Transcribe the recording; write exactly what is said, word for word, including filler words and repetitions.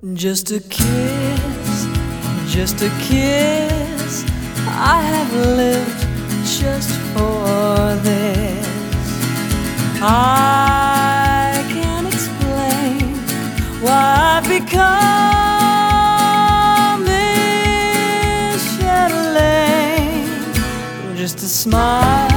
Just a kiss, just a kiss. I have lived just for this. I can't explain why I've become this Chatelaine. Just a smile